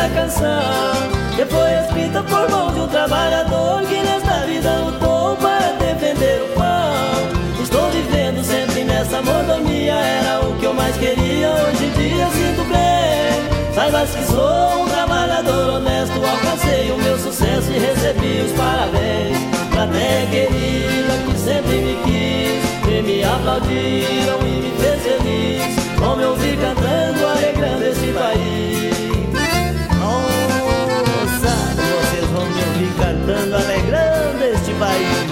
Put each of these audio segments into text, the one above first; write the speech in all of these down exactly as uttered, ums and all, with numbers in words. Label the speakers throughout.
Speaker 1: essa canção, que foi escrita por mão de um trabalhador que nesta vida lutou para defender o pão. Estou vivendo sempre nessa mordomia, era o que eu mais queria, hoje em dia sinto bem. Saibas que sou um trabalhador honesto, alcancei o meu sucesso e recebi os parabéns. Plateia querida que sempre me quis, que me aplaudiram e me fez feliz, vão me ouvir cantando, alegrando esse país. Nossa, vocês vão me ouvir cantando, alegrando este país.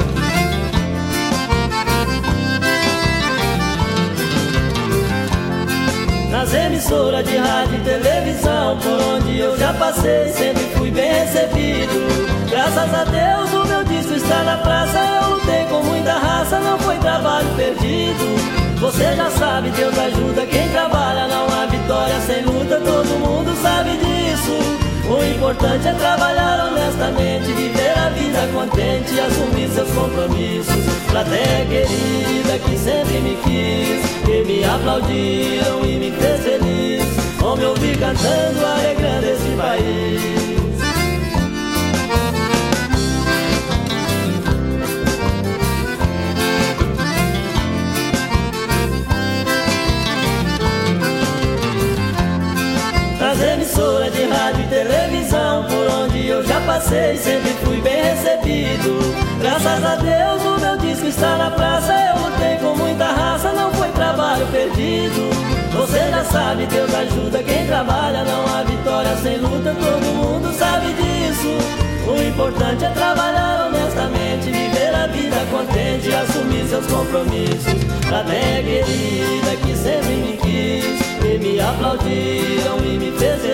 Speaker 1: Nas emissoras de rádio e televisão, por onde eu já passei, sempre fui bem recebido. Graças a Deus o meu disco está na praça, eu lutei com muita raça, não foi trabalho perdido. Você já sabe, Deus ajuda quem trabalha, não há vitória sem luta, todo mundo sabe disso. O importante é trabalhar honestamente, viver a vida contente e assumir seus compromissos. Plateia querida que sempre me quis, que me aplaudiram e me fez feliz, vão me ouvir cantando, alegrando esse país. Nas emissoras de rádio e televisão, por onde eu já passei, sempre fui bem recebido. Graças a Deus o meu disco está na praça, eu lutei com muita raça, não foi trabalho perdido. Você já sabe, Deus ajuda quem trabalha, não há vitória sem luta, todo mundo sabe disso. O importante é trabalhar honestamente, viver a vida contente e assumir seus compromissos. Plateia querida que sempre me quis, que me aplaudiram e me fez